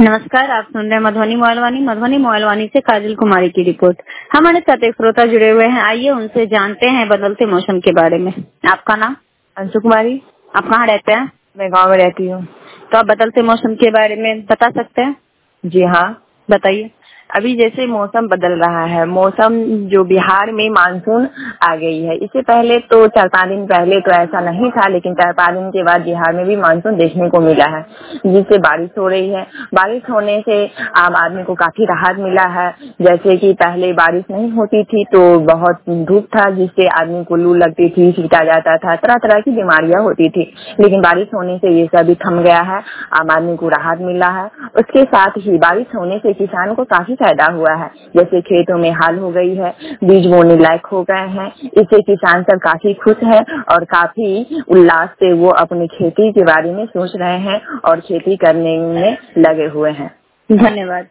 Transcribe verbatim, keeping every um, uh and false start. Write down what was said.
नमस्कार, आप सुन रहे हैं मधुबनी मोबाइलवाणी। मधुबनी मोबाइलवाणी से काजल कुमारी की रिपोर्ट। हमारे साथ एक श्रोता जुड़े हुए हैं, आइए उनसे जानते हैं बदलते मौसम के बारे में। आपका नाम? अंशु कुमारी। आप कहाँ रहते हैं? मैं गांव में रहती हूँ। तो आप बदलते मौसम के बारे में बता सकते हैं? जी हाँ, बताइए। अभी जैसे मौसम बदल रहा है, मौसम जो बिहार में मानसून आ गई है। इससे पहले तो चार पाँच दिन पहले तो ऐसा नहीं था, लेकिन चार पाँच दिन के बाद बिहार में भी मानसून देखने को मिला है, जिससे बारिश हो रही है। बारिश होने से आम आदमी को काफी राहत मिला है। जैसे कि पहले बारिश नहीं होती थी तो बहुत धूप था, जिससे आदमी को लू लगती थी, छींटा जाता था, तरह तरह की बीमारियां होती थी। लेकिन बारिश होने से ये सभी थम गया है, आम आदमी को राहत मिला है। उसके साथ ही बारिश होने से किसान को काफी फायदा हुआ है। जैसे खेतों में हाल हो गई है, बीज बोने लायक हो गए हैं। इससे किसान सब काफी खुश है और काफी उल्लास से वो अपनी खेती के बारे में सोच रहे हैं और खेती करने में लगे हुए हैं। धन्यवाद।